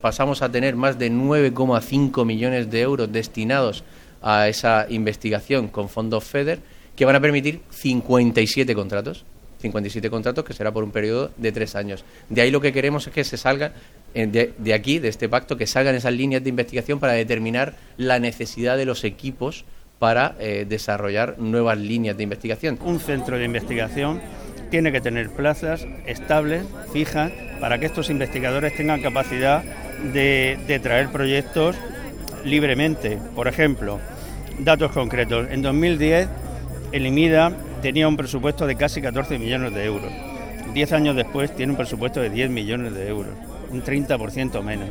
Pasamos a tener más de 9,5 millones de euros destinados a esa investigación con fondos FEDER, que van a permitir 57 contratos que será por un periodo de 3 años. De ahí lo que queremos es que se salgan de aquí, de este pacto, que salgan esas líneas de investigación para determinar la necesidad de los equipos para desarrollar nuevas líneas de investigación. Un centro de investigación tiene que tener plazas estables, fijas, para que estos investigadores tengan capacidad de traer proyectos libremente. Por ejemplo, datos concretos. En 2010, el IMIDA tenía un presupuesto de casi 14 millones de euros. 10 años después tiene un presupuesto de 10 millones de euros, un 30% menos.